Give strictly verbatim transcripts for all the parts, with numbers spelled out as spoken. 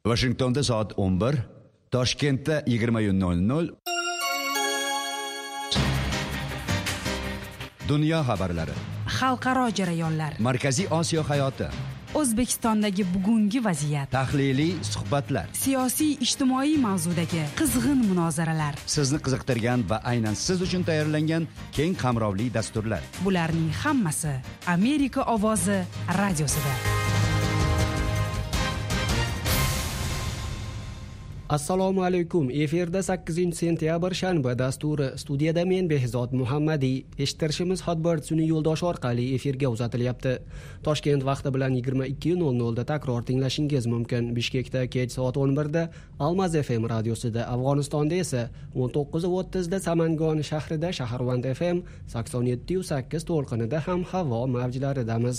Washingtonda soat o'n bir, Toshkentda yigirma nol nol. Dunyo xabarlari, xalqaro jarayonlar, Markaziy Osiyo hayoti, O'zbekistondagi bugungi vaziyat, tahliliy suhbatlar, siyosiy ijtimoiy mavzudagi qizg'in munozaralar, sizni qiziqtirgan va aynan siz uchun tayyorlangan keng qamrovli dasturlar. Bularning hammasi Amerika ovozi radiosida. Assalomu alaykum. Efirda sakkizinchi sentyabr shanba dasturi. Studiyada men Behzod Muhammadiy. Eshittirishimiz Hotbird-sun'iy yo'ldosh orqali efirga uzatilyapti. Toshkent vaqti bilan yigirma ikki nol nol da takror tinglashingiz mumkin. Bishkekda kech soat o'n bir da, Almaz F M radiosida, Afg'onistonda esa o'n to'qqiz o'ttiz da Samangon shahrida Shaharvand F M, sakson yetti sakkiz to'lqinida ham havo mavjlaridamiz.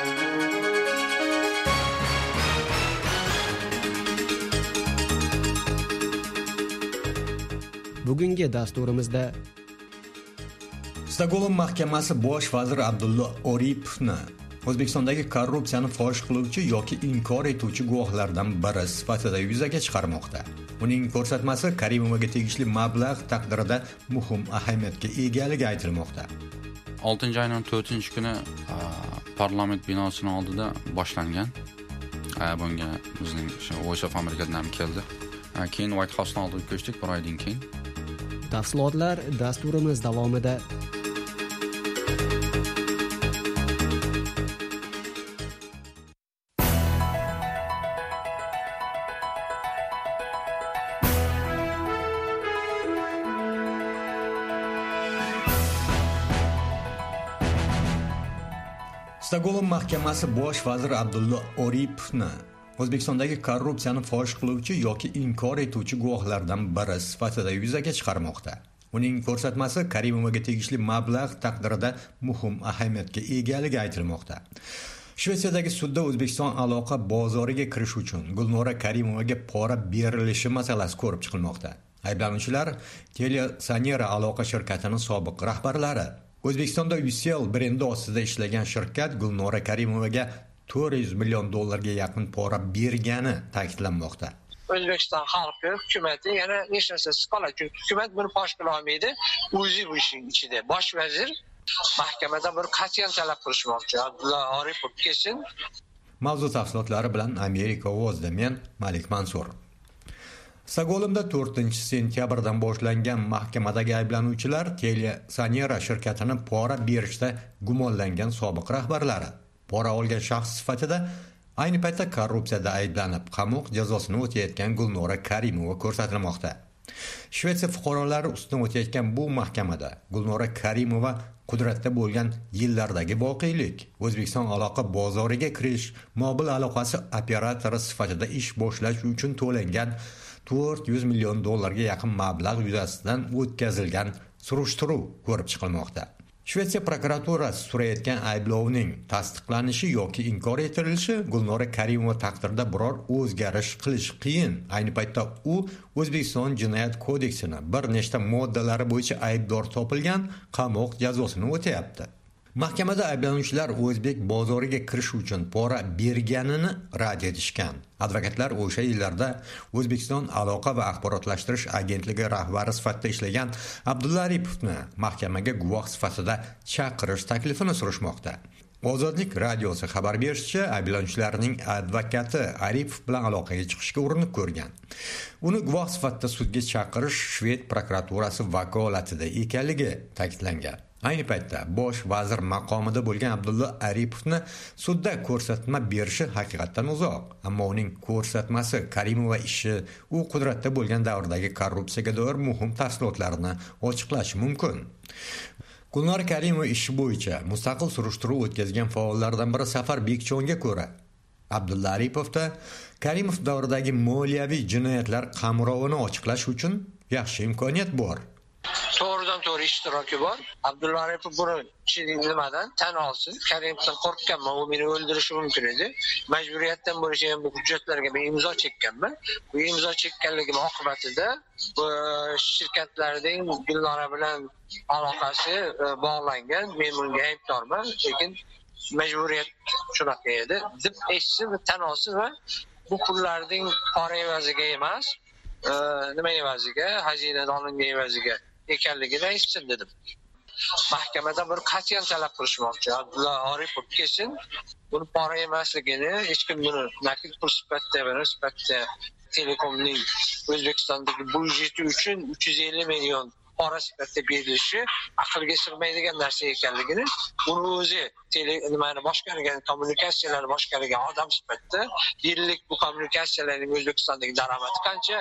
Bugungi dasturimizda Stokgolm mahkamasi bosh vazir Abdulla Oripovni O'zbekistondagi korrupsiyani fosh qiluvchi yoki inkor etuvchi guvohlardan biri sifatida yuzaga chiqarmoqda. Uning ko'rsatmasi Karimovaga tegishli mablag' taqdirida muhim ahamiyatga egaligi aytilmoqda. oltinchi oyning to'rtinchi kuni parlament binosining oldida boshlangan. Bunga bizning Voice of Americadan ham keldi. Keyin White Housening oldiga ko'chdik bir oydan keyin. Tafsilotlar dasturimiz davomida. Stokgolm mahkamasi bosh vazir Abdulla Oripovni O'zbekistondagi korrupsiyani fosh qiluvchi yoki inkor etuvchi guvohlardan biri sifatida yuzaga chiqarmoqda. Uning ko'rsatmasi Karimovaga tegishli mablag' taqdirida muhim ahamiyatga egaligi aytilmoqda. Shvetsiyadagi sudda O'zbekiston aloqa bozoriga kirish uchun Gulnora Karimovaga pora berilishi masalasi ko'rib chiqilmoqda. Ayblanuvchilar Telesanera aloqa shirkatining sobiq rahbarlari. O'zbekistonda Ucell brendi ostida ishlagan shirkat Gulnora Karimovaga to'rt yuz million dollarga yaqin pora bergani ta'kidlanmoqda. O'zbekiston xalqi, hukumati yana hech narsasiz qoladi. Chunki hukumat buni fosh qila olmaydi. O'zi bu ishning ichida. Bosh vazir mahkamada bir qat'iyan talab qilishmoqchi. Abdulla Oripov kelsin. Mavzu tafsilotlari bilan Amerika ovozida men Malik Mansur. Stokgolmda to'rtinchi sentyabrdan boshlangan mahkamadagi ayblanuvchilar Telesanera shirkatini pora berishda gumonlangan sobiq rahbarlari. Pora olgan shaxs sifatida ayni paytda korrupsiyada ayblanib, qamoq jazosini o'tayotgan Gulnora Karimova ko'rsatilmoqda. Shvetsiya fuqarolari ustidan o'tayotgan bu mahkamada Gulnora Karimova qudratda bo'lgan yillardagi voqelik, O'zbekiston aloqa bozoriga kirish mobil aloqasi operatori sifatida ish boshlash uchun to'langan to'rt yuz million dollarga yaqin mablag' yuzasidan o'tkazilgan surishtiruv ko'rib chiqilmoqda. Shvetsiya prokuraturasi surayotgan ayblovning tasdiqlanishi yoki inkor etilishi Gulnora Karimova taqdirida biror o'zgarish qilish qiyin. Ayni paytda u O'zbekiston Jinoyat kodeksining bir nechta moddalari bo'yicha aybdor topilgan, qamoq jazosini o'tayapti. Mahkamada ayblanuvchilar o'zbek bozoriga kirish uchun pora berganini rad etishgan. Advokatlar o'sha yillarda O'zbekiston aloqa va axborotlashtirish agentligi rahbari sifatida ishlagan Abdulla Oripovni mahkamaga guvoh sifatida chaqirish taklifini surishmoqda. Ozodlik radiosi xabar berishicha, ayblanuvchilarning advokati Oripov bilan aloqaga chiqishga urinib ko'rgan. Uni guvoh sifatida sudga chaqirish Shved prokuraturasi vakolatida ekanligi ta'kidlangan. Ayni paytda bosh vazir maqomida bo'lgan Abdulla Oripovni sudda ko'rsatma berishi haqiqatdan uzoq, ammo uning ko'rsatmasi Karimova ishi u qudratda bo'lgan davrdagi korrupsiyaga doir muhim tafsilotlarni ochiqlashi mumkin. Gulnora Karimova ishi bo'yicha mustaqil surishtiruv o'tkazgan faollardan biri Safar Bekchonga ko'ra, Abdulla Oripovda Karimov davridagi moliyaviy jinoyatlar qamrovini ochiqlash uchun yaxshi imkoniyat bor. To'g'ridan to'g'ri ishtiroki bor. Abdulla Oripov buni nimadan tan olsin. Karimovdan qo'rqqanman, u meni o'ldirishi mumkin edi. Majburiyatdan bo'lishgan bu hujjatlarga men imzo chekkanman. Bu imzo chekkanligim oqibatida bu shirkatlarning Gulnora bilan aloqasi bog'langan. Men bunga aybdorman, lekin majburiyat shunaqa edi deb eshitsin, tan olsin va bu pullarning pora evaziga emas, nima evaziga, xazinadorning evaziga ekanligidan eshitsin dedim. Mahkamada bir qat'iyan talab qilishmoqchi. Abdulla Aripov kelsin, buni pora emasligini, hech kim buni nakit pul sifatida va sifatida Telekomning O'zbekistondagi byudjeti uchun uch yuz ellik million pora sifatida berilishi aqlga sig'maydigan narsa ekanligini, buni o'zi tele nimani boshqargan, kommunikatsiyalarni boshqargan odam sifatida yillik bu kommunikatsiyalarning O'zbekistondagi daromadi qancha,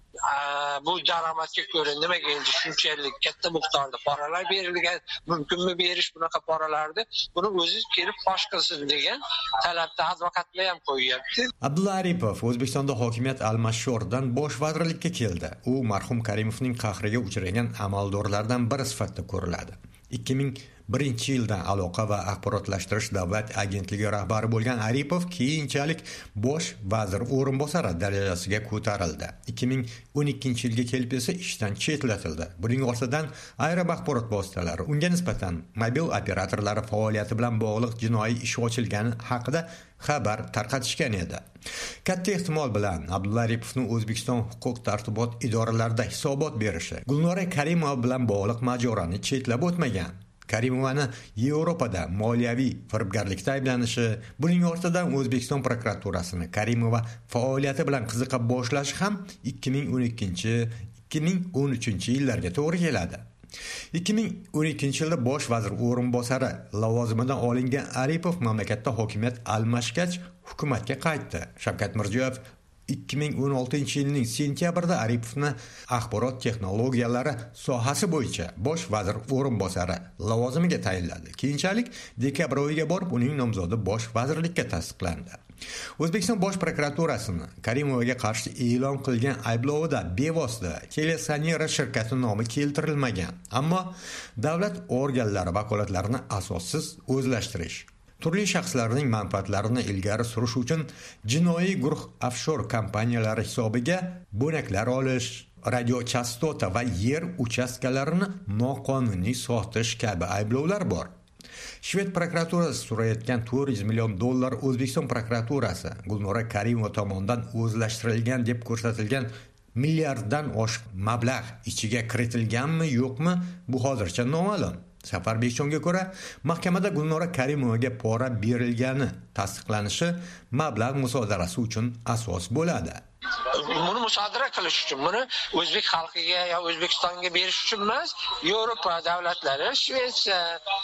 bu daromadga ko'ra nimaga endi shunchalik katta miqdorda paralar berilgan, mumkinmi berish bunaqa paralarni, buni o'zi kelib fosh qilsin degan talabda advokatlar ham qo'yyapti. Abdulla Aripov O'zbekistonda hokimiyat almashishdan bosh vazirlikka keldi. U marhum Karimovning qahriga uchragan amaldorlardan biri sifatida ko'riladi. ikki ming birinchi yildan aloqa va axborotlashtirish davlat agentligi rahbari bo'lgan Aripov keyinchalik bosh vazir o'rinbosari darajasiga ko'tarildi. ikki ming o'n ikkinchi yilga kelib esa ishdan chetlatildi. Buning ortidan ayrim axborot vositalari unga nisbatan mobil operatorlari faoliyati bilan bog'liq jinoiy ish ochilgani haqida xabar tarqatishgan edi. Katta ehtimol bilan Abdulla Aripovning O'zbekiston huquq tartibot idoralarida hisobot berishi Gulnora Karimova bilan bog'liq mojaroni chetlab o'tmagan. Karimovani Yevropada moliyaviy firibgarlikda ayblanishi, buning ortidan O'zbekiston prokuraturasini Karimova faoliyati bilan qiziqa boshlashi ham ikki ming o'n ikkinchi ikki ming o'n uchinchi yillarga to'g'ri keladi. ikki ming o'n ikkinchi yilda bosh vazir o'rinbosari lavozimidan olingan Aripov mamlakatda hokimiyat almashgach hukumatga qaytdi. Shavkat Mirziyoyev ikki ming o'n oltinchi yilning sentyabrida Aripovni axborot texnologiyalari sohasi bo'yicha bosh vazir o'rinbosari lavozimiga tayinladi. Keyinchalik dekabr oyiga borib uning nomzodi bosh vazirlikka tasdiqlandi. O'zbekiston bosh prokuraturasini Karimovaga qarshi e'lon qilgan ayblovida bevosita Telesanera shirkati nomi keltirilmagan, ammo davlat organlari vakolatlarini asossiz o'zlashtirish, turli shaxslarning manfaatlarini ilgari surish uchun jinoiy guruh offshor kompaniyalari hisobiga bo'naklar olish, radiochastota va yer uchastkalarini noqonuniy sotish kabi ayblovlar bor. Shved prokuraturasi so'rayotgan to'rt yuz million dollar O'zbekiston prokuraturasi Gulnora Karimova tomonidan o'zlashtirilgan deb ko'rsatilgan milliarddan oshiq mablag' ichiga kiritilganmi yo'qmi, bu hozircha noma'lum. Safar Bekchonga ko'ra, mahkamada Gulnora Karimovaga pora berilgani tasdiqlanishi mablag' musodarasi uchun asos bo'ladi. Buni musodara qilish uchun, buni o'zbek xalqiga yo O'zbekistonga berish uchun emas, Yevropa davlatlari, Shvetsiya,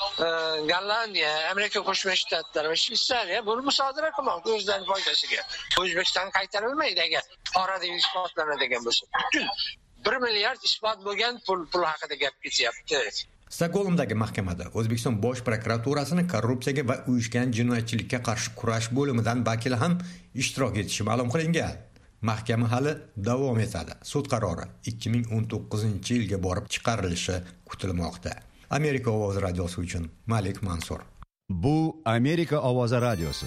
Gollandiya, Amerika Qo'shma Shtatlari va Shveysariya buni musodara qilmoqda o'zlarining foydasiga. O'zbekiston qaytarilmaydi agar pora deb isbotlanadigan bo'lsa. Butun bir milliard isbot bo'lgan pul pul haqida gap ketyapti. Stokgolmdagi mahkamada O'zbekiston bosh prokuraturasining korrupsiyaga va uyushgan jinoyatchilikka qarshi kurash bo'limidan vakili ham ishtirok etishi ma'lum qilingan. Mahkama hali davom etadi. Sud qarori ikki ming o'n to'qqizinchi yilga borib chiqarilishi kutilmoqda. Amerika ovozi radiosi uchun Malik Mansur. Bu Amerika ovozi radiosi.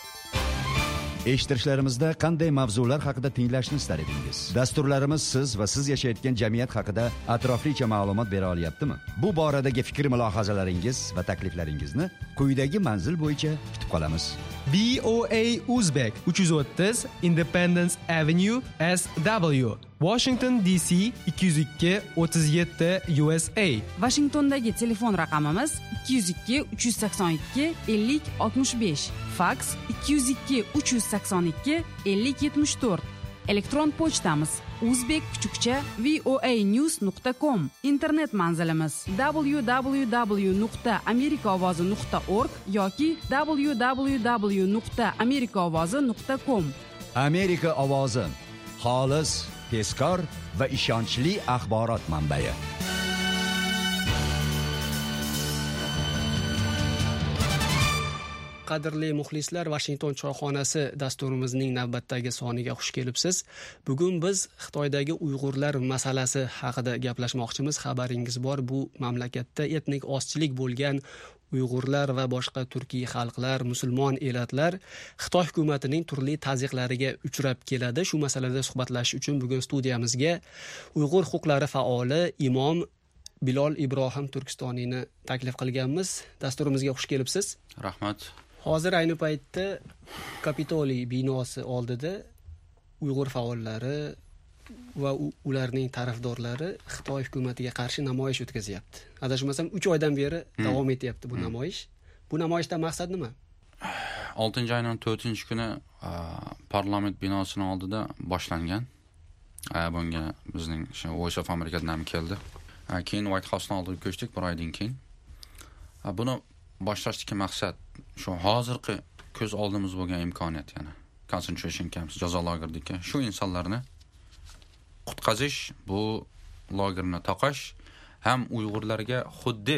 Eshittirishlarimizda qanday mavzular haqida tinglashni istar edingiz? Dasturlarimiz siz va siz yashayotgan jamiyat haqida atroflicha ma'lumot bera olyaptimi? Bu boradagi fikr mulohazalaringiz va takliflaringizni quyidagi manzil bo'yicha kutib qolamiz. B O A Uzbek uch yuz o'ttiz Independence Avenue S W Washington D C ikki yuz ikki o'ttiz yetti U S A. Washingtondagi telefon raqamimiz ikki yuz ikki uch yuz sakson ikki ellik oltmish besh. Fax ikki yuz ikki uch yuz sakson ikki ellik yetmish to'rt. Elektron pochtamiz uzbek kuchukcha voanews nuqta com. Internet manzilimiz w w w nuqta amerikaovozi nuqta org yoki w w w nuqta amerikaovozi nuqta com. Amerika ovozi, xolis, tezkor va ishonchli axborot manbai. Qadrli muxlislar, Washington choyxonasi dasturimizning navbatdagi soniga xush kelibsiz. Bugun biz Xitoydagi Uyg'urlar masalasi haqida gaplashmoqchimiz. Xabaringiz bor, bu mamlakatda etnik ozchilik bo'lgan Uyg'urlar va boshqa turkiy xalqlar, musulmon elatlar Xitoy hukumatining turli tazyiqlariga uchrab keladi. Shu masalada suhbatlashish uchun bugun studiyamizga Uyg'ur huquqlari faoli imom Bilol Ibrohim Turkistoniyni taklif qilganmiz. Dasturimizga xush kelibsiz. Rahmat. Hozir ayni paytda Kapitoliy binosi oldida Uyg'ur faollari va ularning tarafdorlari Xitoy hukumatiga qarshi namoyish o'tkazyapti. Adashmasam uch oydan beri davom etyapti bu namoyish. Bu namoyishdan maqsad nima? oltinchi oyning to'rtinchi kuni parlament binosining oldida boshlangan. Bunga bizning Voice of Americadan ham keldi. Keyin White Housening oldiga ko'chdik bir oydan keyin. Buni boshlashdagi maqsad shu hozirgi ko'z oldimiz bo'lgan imkoniyat, ya'ni concentration camps, jazo lagerlariga shu insonlarni qutqazish, bu lagerni taqash ham Uyg'urlarga xuddi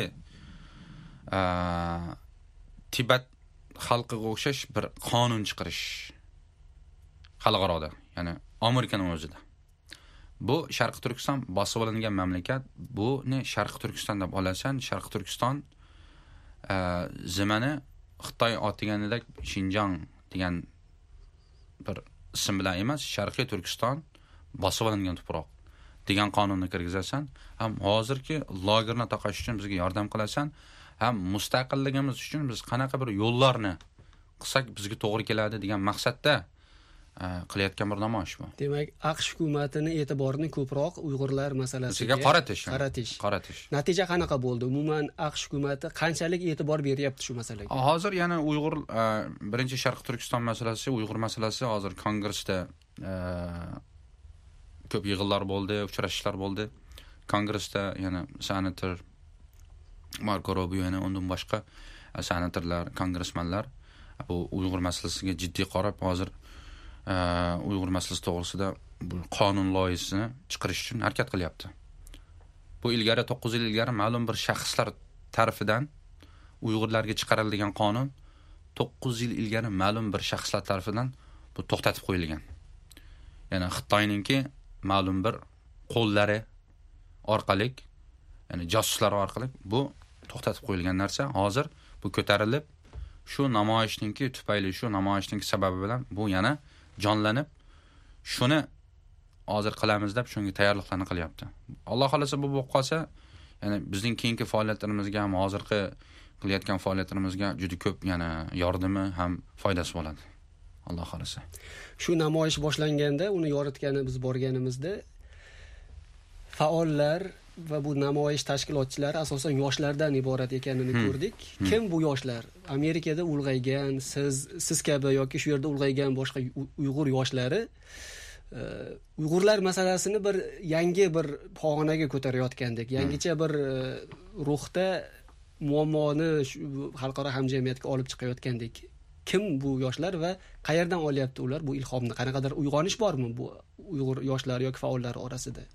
Tibet xalqiga o'xshash bir qonun chiqarish xalqaroda, ya'ni Amerikaning o'zida. Bu Sharq Turkiston bosib olingan mamlakat. Buni Sharq Turkiston deb olasan. Sharq Turkiston zamani Xitoy otganidek Xinjiang degan bir ism bilan emas, Sharqiy Turkiston bosib olingan tuproq degan qonunni kirgizasan. Ham hozirgi lagerni taqash uchun bizga yordam qilasan. Ham mustaqilligimiz uchun biz qanaqa bir yo'llarni qilsak bizga to'g'ri keladi degan maqsadda qilayotgan bir namoyish bu. Demak, AQSh hukumatini e'tiborini ko'proq Uyg'urlar masalasiga qaratish. Qaratish. Qaratish. Natija qanaqa bo'ldi? Umuman AQSh hukumati qanchalik e'tibor beryapti shu masalaga? Hozir yana Uyg'ur birinchi Sharq Turkiston masalasi, Uyg'ur masalasi hozir Kongressda ko'p yig'inlar bo'ldi, uchrashishlar bo'ldi. Kongressda yana senator Marco Rubio yana undan boshqa senatorlar, kongressmanlar bu Uyg'ur masalasiga jiddiy qarab hozir Uyg'ur masalasi to'g'risida bu qonun loyihasini chiqarish uchun harakat qilyapti. Bu ilgari to'qqiz yil ilgari ma'lum bir shaxslar tarafidan Uyg'urlarga chiqarilgan qonun to'qqiz yil ilgari ma'lum bir shaxslar tarafidan bu to'xtatib qo'yilgan. Ya'ni Xitoyningki ma'lum bir qo'llari orqali, ya'ni josuslar orqali bu to'xtatib qo'yilgan narsa hozir bu ko'tarilib, shu namoyishninki tufayli, shu namoyishning sababi bilan bu yana jonlanib, shuni hozir qilamiz deb shunga tayyorliklarni qilyapti. Alloh xolasa bu bo'lib qolsa, ya'ni bizning keyingi faoliyatlarimizga ham hozirgi qilayotgan faoliyatlarimizga juda ko'p yana yordami ham foydasi bo'ladi. Alloh xolasa. Shu namoyish boshlanganda, uni yoritgani biz borganimizda faollar va bu namoyish tashkilotchilari asosan yoshlardan iborat ekanini hmm. ko'rdik. Hmm. Kim bu yoshlar? Amerikada ulg'aygan, siz siz kabi yoki shu yerda ulg'aygan boshqa Uyg'ur yoshlari Uyg'urlar masalasini bir yangi bir pog'onaga ko'tarayotgandek, yangicha bir ruhda muammoni xalqaro hamjamiyatga olib chiqayotgandek. Kim bu yoshlar va qayerdan olyapti ular bu ilhomni? Qanaqadir uyg'onish bormi bu Uyg'ur yoshlar yoki faollar orasida?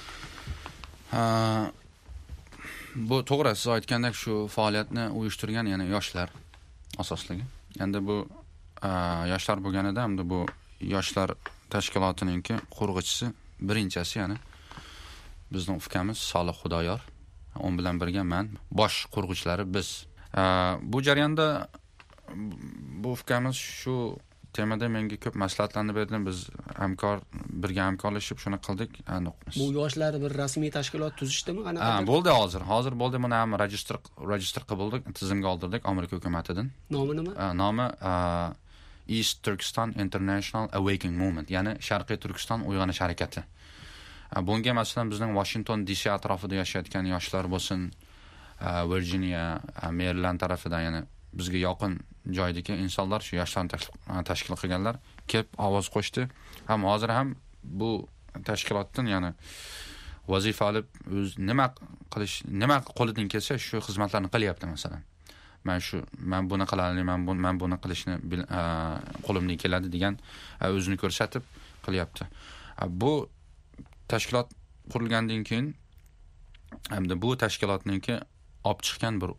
Bu to'g'ri, siz aytgandek shu faoliyatni uyushtirgan yana yoshlar asosligi. Endi bu yoshlar bo'lganida hamda bu yoshlar tashkilotininki qurg'uvchisi birinchisi yana bizning ukamiz Solih Xudoyor. On bilan birga men bosh qurg'uvchilari biz. Bu jarayonda bu ukamiz shu temada menga ko'p maslahatlarni berdi. Biz hamkor birga hamkorlashib shuni qildik. Bu yoshlar bir rasmiy tashkilot tuzishdimi? Ha, bo'ldi hozir. Hozir bo'ldi, buni ham register register qildik, tizimga oldirdik Amerika hukumatidan. Nomi nima? Nomi East Turkestan International Awakening Movement, ya'ni Sharqiy Turkiston uyg'onish harakati. Bunga masalan bizning Washington D C atrofida yashayotgan yoshlar bo'lsin, Virginia, Maryland tarafidan, ya'ni bizga yaqin joydagi insonlar, shu yoshlarni tashkil qilganlar kelib ovoz qo'shdi. Ham hozir ham bu tashkilotdan, ya'ni vazifa olib o'z nima qilish, nima qo'lidan kelsa shu xizmatlarni qilyapti masalan. Men shu men buni qilaman, men men buni qilishni qo'limdan keladi degan o'zini ko'rsatib qilyapti. Bu tashkilot qurilgandan keyin hamda bu tashkilotninki olib chiqqan bir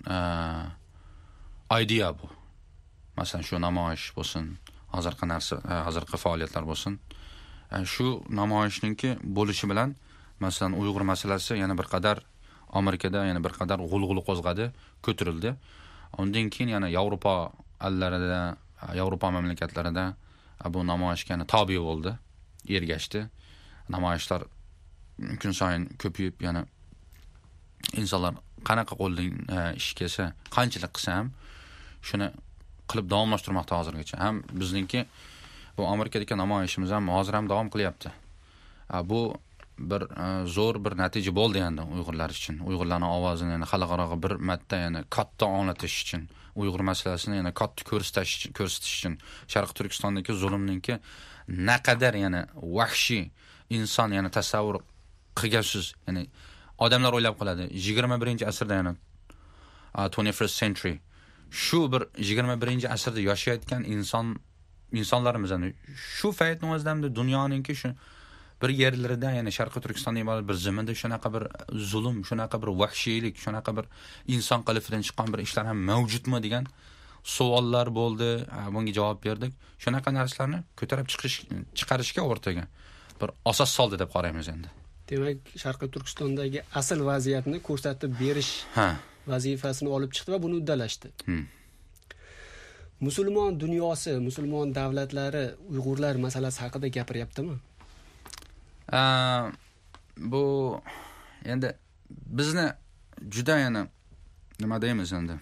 idea bu. Masalan, shu namoyish bo'lsin, hozirgi narsa, hozirgi faoliyatlar bo'lsin. Shu namoyishninki bo'lishi bilan masalan Uyg'ur masalasi yana bir qadar Amerikada yana bir qadar g'ulg'ul qo'zg'adi, ko'tarildi. Undan keyin yana Yevropa allarida, Yevropa mamlakatlarida bu namoyishga tobe bo'ldi, ergashdi. Namoyishlar kun sayin ko'payib, yana insonlar qanaqa qo'ldan ish kelsa, qanchalik qilsa ham shuni qilib davomlashtirmoqda hozirgacha. Ham bizningki bu Amerikadagi namoyishimiz ham hozir ham davom qilyapti. Bu bir zo'r bir natija bo'ldi endi Uyg'urlar uchun. Uyg'urlarning ovozini yana xalqaro bir marta yana katta anglatish uchun, Uyg'ur masalasini yana katta ko'rsatish uchun, ko'rsatish uchun Sharq Turkistondagi zulmninki naqadar yana vahshiy inson yana tasavvur qilgansiz, ya'ni odamlar o'ylab qoladi yigirma birinchi asrda yana twenty-first century shu bir yigirma birinchi asrda yashayotgan inson insonlarimiz yani shu paytning o'zida ham dunyoninki shu bir yerlarida ya'ni Sharqiy Turkistonda iborat bir zaminda shunaqa bir zulm, shunaqa bir vahshiylik, shunaqa bir inson qilifidan chiqqan bir ishlar ham mavjudmi degan savollar bo'ldi. Bunga javob berdik. Shunaqa narsalarni ko'tarib chiqish chiqarishga o'rtaga bir asos soldi deb qaraymiz endi. Demak, Sharqiy Turkistondagi asl vaziyatni ko'rsatib berish ha. vazifasini olib chiqdi va buni uddalashdi. Hmm. Musulmon dunyosi, musulmon davlatlari Uyg'urlar masalasi haqida gapiryaptimi? Uh, bu endi bizni juda yana nima deymiz endi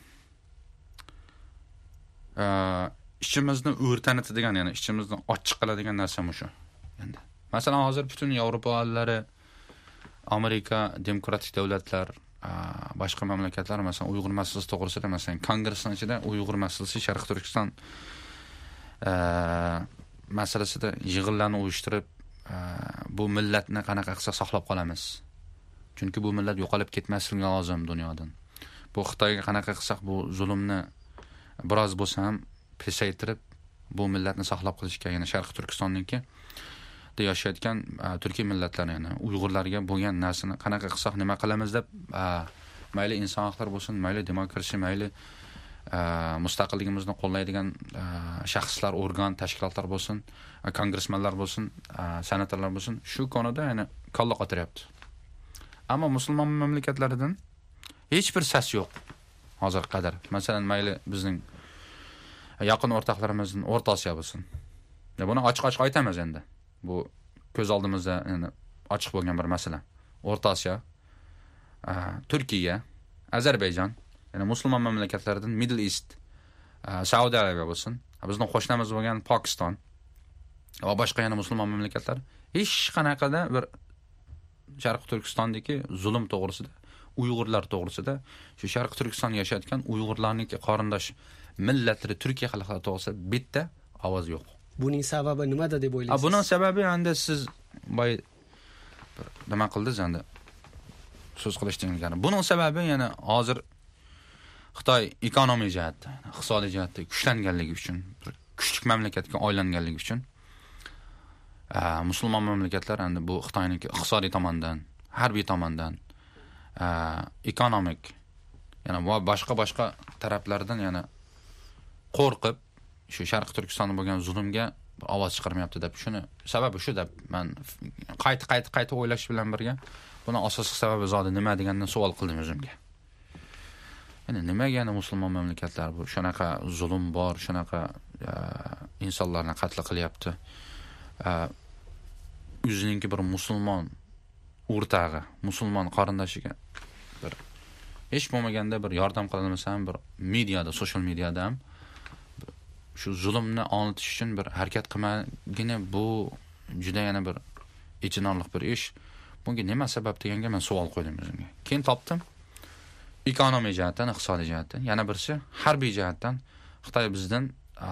uh, ishimizni o'rtanitadigan, ya'ni ishimizni ochiq qiladigan narsa shu. Endi masalan hozir butun Yevropa allari, Amerika, demokratik davlatlar, uh, boshqa mamlakatlar masalan Uyg'ur masalasi to'g'risida masalan kongressning ichida Uyg'ur masalasi Sharq Turkiston uh, masalasida yig'inlarni uyushtirib bu millatni qanaqa qilsa saqlab qolamiz. Chunki bu millat yo'qolib ketmasligi lozim dunyodan. Bu Xitoyga qanaqa qilsak bu zulmni biroz bo'lsa ham pasaytirib bu millatni saqlab qolishga, ya'ni Sharq Turkistonniki da yashayotgan turkiy millatlar, ya'ni Uyg'urlarga bo'lgan narsani qanaqa qilsak nima qilamiz deb mayli inson huquqlari bo'lsin, mayli demokrasiya, mayli mustaqilligimizni qo'llaydigan shaxslar, organ, tashkilotlar bo'lsin, kongressmenlar bo'lsin, senatorlar bo'lsin, shu konuda ya'ni kalla qotiryapti. Ammo musulmon mamlakatlaridan hech bir ses yo'q hozir qadar. Masalan, mayli bizning yaqin o'rtoqlarimizning O'rta Osiyo bo'lsin. Ya buni ochiq-ochiq aytamiz endi. Bu ko'z oldimizda ya'ni ochiq bo'lgan bir masala. O'rta Osiyo, Turkiya, Ozarbayjon, ya'ni musulmon mamlakatlaridan Middle East, Saudiya Arabiya bo'lsin, bizning qo'shnimiz bo'lgan Pokiston va boshqa yana musulmon mamlakatlar hech qanaqada bir Sharq Turkistondagi zulm to'g'risida, Uyg'urlar to'g'risida, shu Sharq Turkistonda yashayotgan Uyg'urlarniki qarindosh millatlari Turkiya xalqlari to'g'risida bitta ovoz yo'q. Buning sababi nimada deb o'ylaysiz? Buning sababi endi siz boy nima qildingiz endi so'z qilishdingiz. Buning sababi yana hozir Xitoy ekonomiy jihatdan, iqtisodiy jihatdan kuchlanganligi uchun, kuchli mamlakatga aylanganligi uchun musulmon mamlakatlar endi bu Xitoyniki iqtisodiy tomondan, harbiy tomondan, ekonomik, yana boshqa-boshqa taraflardan yana qo'rqib shu Sharq Turkistonda bo'lgan zulmga ovoz chiqarmayapti deb, shuni sababi shu deb men qayta-qayta qayta o'ylash bilan birga buni asosiy sababi zodi nima degandan savol qildim o'zimga. Ya'ni nimaga yana musulmon mamlakatlar bu shunaqa zulm bor, shunaqa insonlarni qatl qilyapti? O'zininki bir musulmon o'rtag'i, musulmon qarindoshiga bir hech bo'lmaganda bir yordam qilinmasa ham bir mediada, social mediada ham shu zulmni anglatish uchun bir harakat qilmagina, bu juda yana bir ijinolik bir ish. Bunga nima sabab deganga men savol qo'ydim o'zimga. Keyin topdim. Ekonomiy jihatdan, iqtisodiy jihatdan, yana birisi harbiy jihatdan Xitoy bizdan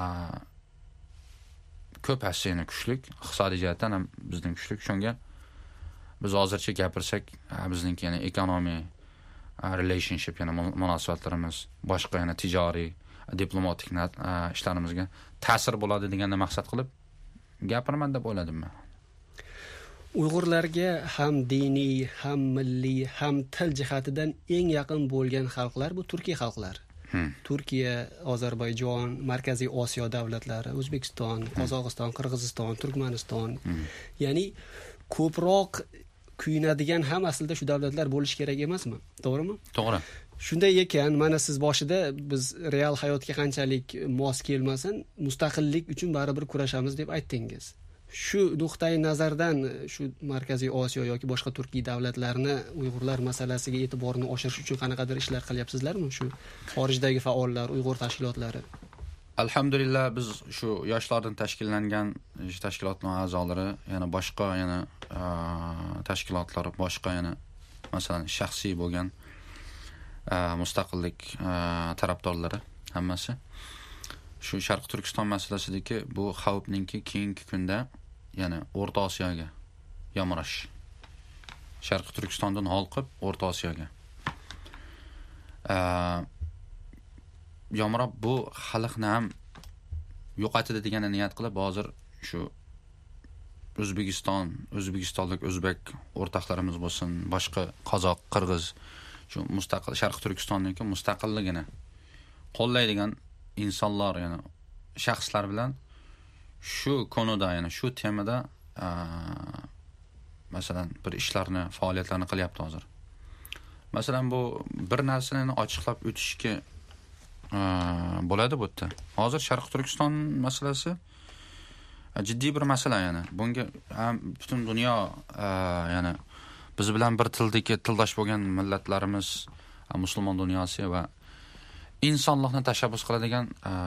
ko'p asiyni kuchlik, iqtisodiy jihatdan ham bizning kuchlik. Shunga biz hozircha gapirsak, bizningki yana ekonomiy relationship, yana munosabatlarimiz, boshqa yana tijoriy, diplomatik ishlarimizga ta'sir bo'ladi deganda maqsad qilib gapiraman deb o'yladim men. Uyg'urlarga ham diniy, ham milliy, ham til jihatidan eng yaqin bo'lgan xalqlar bu turkiy xalqlar. Hmm. Turkiya, Ozarbayjon, Markaziy Osiyo davlatlari, O'zbekiston, hmm. Qozog'iston, Qirg'iziston, Turkmaniston. Hmm. Ya'ni ko'proq kuyinadigan ham aslida shu davlatlar bo'lish kerak emasmi? To'g'rimi? To'g'ri. Shunday ekan, mana siz boshida biz real hayotga qanchalik mos kelmasin, mustaqillik uchun baribir kurashamiz deb aytdingiz. Shu nuqtai nazardan shu Markaziy Osiyo yoki boshqa turkiy davlatlarni Uyg'urlar masalasiga e'tiborini oshirish uchun qanaqadir ishlar qilyapsizlarmi? Shu xorijdagi faollar, Uyg'ur tashkilotlari. Alhamdulillah biz shu yoshlardan tashkillangan tashkilotning a'zolari, yana boshqa yana tashkilotlar, boshqa yana masalan shaxsiy bo'lgan mustaqillik tarafdorlari hammasi shu Sharq Turkiston masalasidagi bu xavfninki keyingi kunda yana O'rta Osiyoga yamrash. Sharq Turkistondan olqib O'rta Osiyoga. Yomrab bu xalqni ham yo'qotadi degan niyat qilib hozir shu O'zbekiston, O'zbekistonlik o'zbek o'rtoqlarimiz bo'lsin, boshqa qozoq, qirg'iz shu mustaqil Sharq Turkistonniki mustaqilligini qo'llaydigan insonlar, ya'ni shaxslar bilan shu konuda, ya'ni shu temada masalan bir ishlarni, faoliyatlarni qilyapti hozir. Masalan bu bir narsani ochiqlab o'tishga bo'ladi bu yerda. Hozir Sharq Turkiston masalasi jiddiy bir masala, ya'ni bunga ham butun dunyo, ya'ni biz bilan bir tildagi tildosh bo'lgan millatlarimiz, musulmon dunyosi va insonlikni tashabbus qiladigan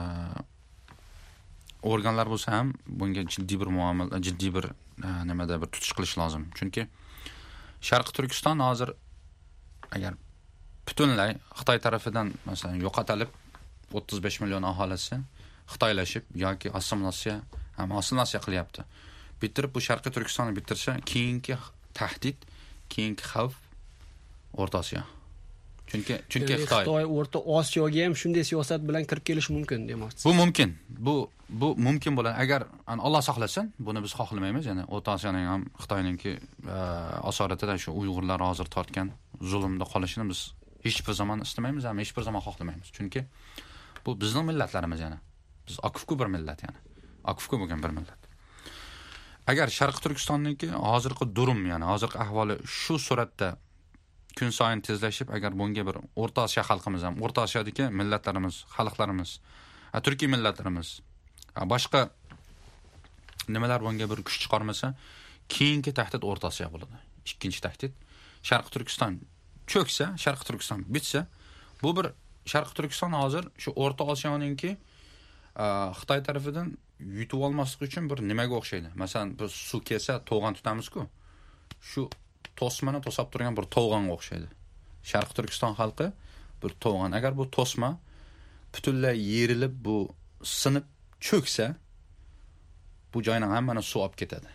organlar bo'lsa ham bunga jiddiy bir muomala, jiddiy bir nimada bir tutish qilish lozim. Chunki Sharq Turkiston hozir agar butunlay Xitoy tarafidan masalan yo'qotilib o'ttiz besh million aholisi xitoylashib yoki assimilyatsiya, ham assimilyatsiya qilyapti. Bitirib bu Sharq Turkistonni bitirsa, keyingi tahdid, keyingi xavf O'rta Osiyo. Chunki chunki Xitoy Xitoy O'rta Osiyoga ham shunday siyosat bilan kirib kelish mumkin demoqchisiz. Bu mumkin. Bu bu mumkin bo'ladi. Agar Alloh saqlasin, buni biz xohlamaymiz. Ya'ni O'rta Osiyoning ham Xitoyninki asoratida shu Uyg'urlar hozir tortgan zulmda qolishini biz hech bir zaman istamaymiz, ham hech bir zaman xohlamaymiz. Chunki bu bizning millatlarimiz, ya'ni biz akufku bir millat, ya'ni akufku bo'lgan bir millat. Agar Sharq Turkistonniki hozirgi durum, ya'ni hozirgi ahvoli shu suratda kun sayin tezlashib, agar bunga bir O'rta Osiyo xalqimiz ham, O'rta Osiyodagi millatlarimiz, xalqlarimiz, turkiy millatlarimiz, boshqa nimalar bunga bir kuch chiqarmasa, keyingi tahdid O'rta Osiyo bo'ladi. Ikkinchi tahdid Sharq Turkiston cho'ksa, Sharq Turkiston bitsa, bu bir Sharq Turkiston hozir shu O'rta Osiyoninki Xitoy tarafidan yutib olmaslik uchun bir nimaga o'xshaydi. Masalan, biz suv kelsa to'g'on tutamiz-ku. Shu to'smani to'sab turgan bir to'g'onga o'xshaydi. Sharq Turkiston xalqi bir to'g'on. Agar bu to'sma butunlay yerilib, bu sinib cho'ksa, bu joyning hammani suv olib ketadi.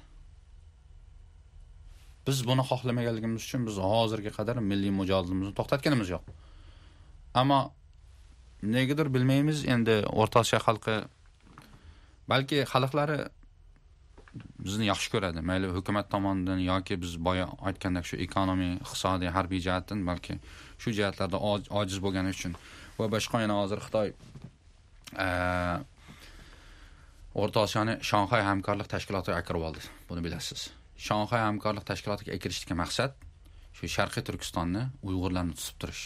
Biz buni xohlamaganligimiz uchun biz hozirga qadar milliy mujohidligimizni to'xtatganimiz yo'q. Ammo negadir bilmaymiz, endi O'rta Osiyo xalqi balki xalqlari bizni yaxshi ko'radi. Mayli hukumat tomonidan yoki biz boya aytgandek shu ekonomiy, iqtisodiy, harbiy jihatdan balki shu jihatlarda ojiz bo'lgani uchun va boshqa yana hozir Xitoy O'rta Osiyoni Shanxay hamkorlik tashkilotiga kirib oldi. Buni bilasiz. Shanxay hamkorlik tashkilotiga kirishdagi maqsad shu Sharqiy Turkistonni, Uyg'urlarni tutib turish.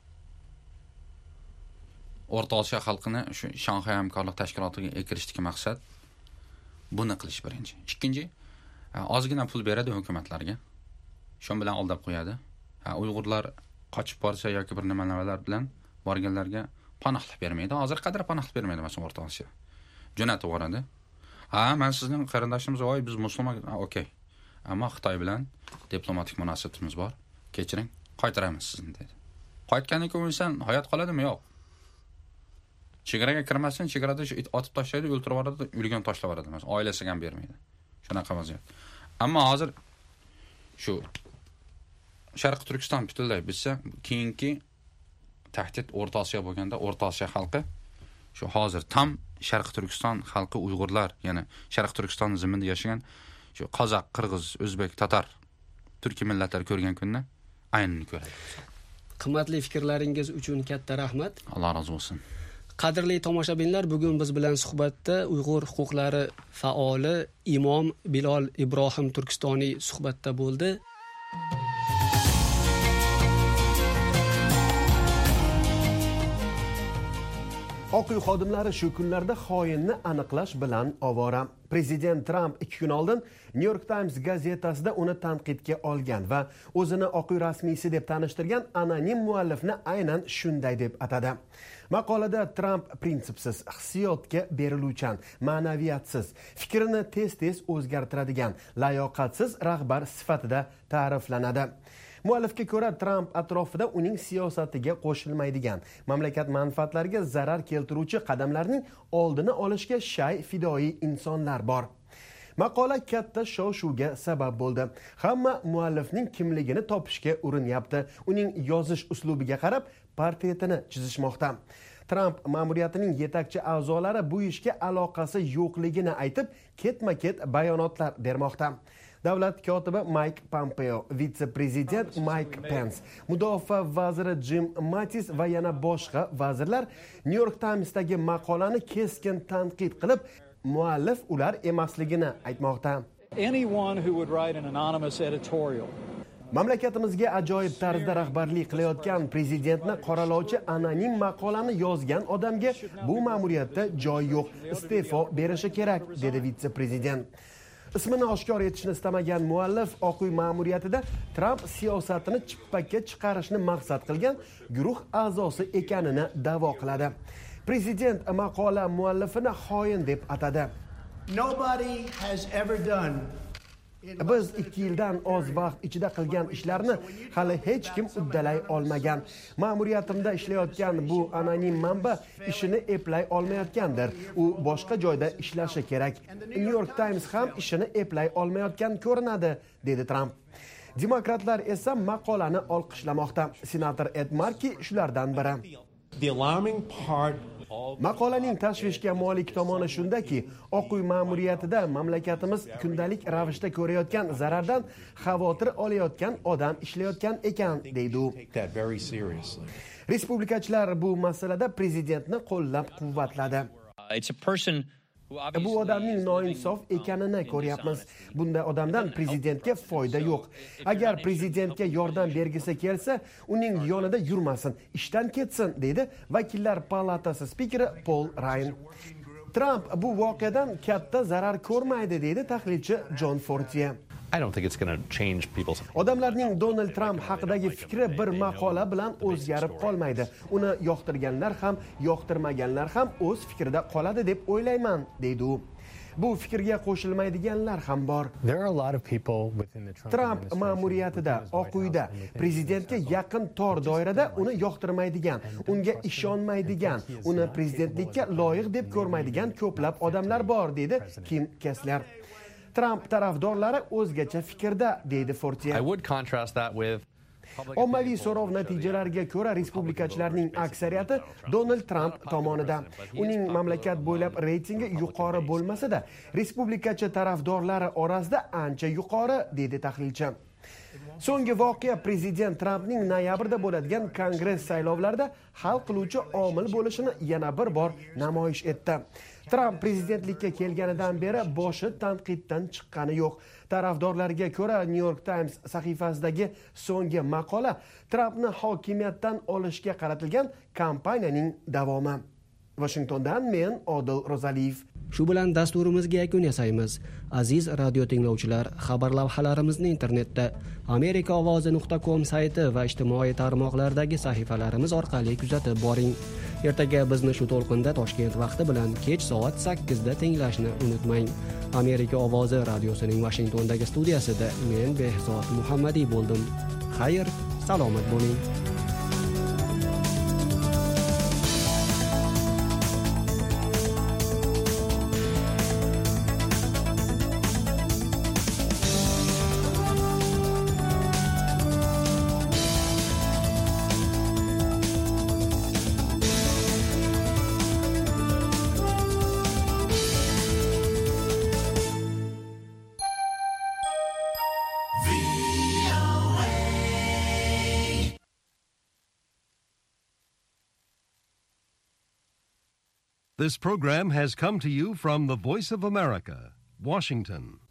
O'rta Osiyo xalqini shu Shanxay hamkorlik tashkilotiga kirishdagi maqsad buni qilish birinchi. Ikkinchi, ozgina pul beradi hukumatlarga. Shu bilan aldab qo'yadi. Ha, Uyg'urlar qochib borsa yoki bir nimalar bilan borganlarga panohlik bermaydi. Hozir qadar panohlik bermaydi masalan O'rta Osiyo. Jo'natib yuboradi. Ha, men sizning qarindoshimiz, voy biz musulmon, okey. Ammo Xitoy bilan diplomatik munosabatimiz bor. Kechiring, qaytaramiz sizni dedi. Qaytganiga inson hayot qoladimi? Yo'q. Chegaraga kirmasdan chegarada shu it otib tashlaydi, o'ltirib yuboradi, o'lgan tashlab yuboradi. Masalan, oilasiga ham bermaydi. Shunaqa vaziyat. Ammo hozir shu Sharq Turkiston butunlay bitsa, keyingi tahdid O'rta Osiyo bo'lganda, O'rta Osiyo xalqi shu hozir tam Sharq Turkiston xalqi, Uyg'urlar, ya'ni Sharq Turkiston zaminida yashagan shu qozoq, qirg'iz, o'zbek, tatar, turkiy millatlar ko'rgan kunni aynan ko'radi. Qimmatli fikrlaringiz uchun katta rahmat. Alloh rozi bo'lsin. Qadrli tomoshabinlar, bugun biz bilan suhbatda Uyg'ur huquqlari faoli Imom Bilol Ibrohim Turkistoniy suhbatda bo'ldi. Oq uy xodimlari shu kunlarda xoinni aniqlash bilan ovora. Prezident Trump ikki kun oldin New York Times gazetasida uni tanqidga olgan va o'zini Oq uy rasmiysi deb tanishtirgan anonim muallifni aynan shunday deb atadi. Maqolada Trump prinsipsiz, hissiyotga beriluvchan, ma'naviyatsiz, fikrini tez-tez o'zgartiradigan, layoqatsiz rahbar sifatida ta'riflanadi. Muallifga ko'ra, Trump atrofida uning siyosatiga qo'shilmaydigan, mamlakat manfaatlariga zarar keltiruvchi qadamlarning oldini olishga shay fidoyi insonlar bor. Maqola katta shov-shuvga sabab bo'ldi. Hamma muallifning kimligini topishga urinyapti. Uning yozish uslubiga qarab portretini chizishmoqda. Trump ma'muriyatining yetakchi a'zolari bu ishga aloqasi yo'qligini aytib, ketma-ket bayonotlar bermoqda. Davlat kotibi Mike Pompeo, vitse-prezident Mike Pence, mudofaa vaziri Jim Mattis va yana boshqa vazirlar New York Times'dagi maqolani keskin tanqid qilib, muallif ular emasligini aytmoqda. Anyone who would write an anonymous editorial Mamlakatimizga ajoyib tarzda rahbarlik qilayotgan prezidentni qoralovchi anonim maqolani yozgan odamga bu ma'muriyatda joy yo'q, iste'fo berishi kerak, dedi vitse-prezident. Ismini oshkor etishni istamagan muallif Oq uy ma'muriyatida Trump siyosatini chippakka chiqarishni maqsad qilgan guruh a'zosi ekanini da'vo qiladi. Prezident maqola muallifini xoin deb atadi. Nobody has ever done Biz ikki yildan oz vaqt ichida qilgan ishlarni hali hech kim uddalay olmagan. Ma'muriyatimda ishlayotgan bu anonim manba ishini eplay olmayotgandir. U boshqa joyda ishlashi kerak. New York Times ham ishini eplay olmayotgan ko'rinadi, dedi Trump. Demokratlar esa maqolani olqishlamoqda. Senator Ed Markey shulardan biri. The alarming part Maqolaning tashvishga molik tomoni shundaki, Oq uy ma'muriyatida mamlakatimiz kundalik ravishda ko'rayotgan zarardan xavotir olayotgan odam ishlayotgan ekan, deydi u. Respublikachilar bu masalada prezidentni qo'llab-quvvatladi. It's a person Bu odamning noinsof ekanini ko'ryapmiz. Bunday odamdan prezidentga foyda yo'q. Agar prezidentga yordam bergisi kelsa, uning yonida yurmasin, ishdan ketsin, dedi Vakillar palatasi spikeri Paul Ryan. Trump bu voqeadan katta zarar ko'rmaydi, dedi tahlilchi John Fortier. I don't think it's going to change people's Odamlarning Donald Trump haqidagi fikri bir maqola bilan o'zgarib qolmaydi. Uni yoqtirganlar ham, yoqtirmaganlar ham o'z fikrida qoladi deb o'ylayman, deydi u. Bu fikrga qo'shilmaydiganlar ham bor. Trump ma'muriyatida, Oq uyda, prezidentga yaqin tor doirada uni yoqtirmaydigan, unga ishonmaydigan, uni prezidentlikka loyiq deb ko'rmaydigan ko'plab odamlar bor, dedi Kim Kessler. Trump tarafdorlari o'zgacha fikrda, deydi Fortier. I would contrast that with Ommaviy so'rov natijalariga ko'ra respublikachilarning aksariyati Donald Trump tomonida. Uning mamlakat bo'ylab reytingi yuqori bo'lmasa-da, respublikachi tarafdorlari orasida ancha yuqori, dedi tahlilchi. So'nggi voqea prezident Trumpning noyabrda bo'ladigan Kongress saylovlarida hal qiluvchi omil bo'lishini yana bir bor namoyish etdi. Trump prezidentlikka kelganidan beri boshi tanqiddan chiqqani yo'q. Tarafdorlarga ko'ra New York Times sahifasidagi so'nggi maqola Trumpni hokimiyatdan olishga qaratilgan kampaniyaning davomi. Washingtondan men Odil Rozaliyev. Shu bilan dasturimizga yakun yasaymiz. Aziz radio tinglovchilar, xabar lavhalarimizni internetda amerika ovozi nuqta com sayti va ijtimoiy tarmoqlardagi sahifalarimiz orqali kuzatib boring. Ertaga bizni shu to'lqinda Toshkent vaqti bilan kech soat sakkizda tinglashni unutmang. Amerika ovozi radiosining Washingtondagi studiyasida men Behzod Muhammadiy bo'ldim. Xayr, salomat bo'ling. This program has come to you from the Voice of America, Washington.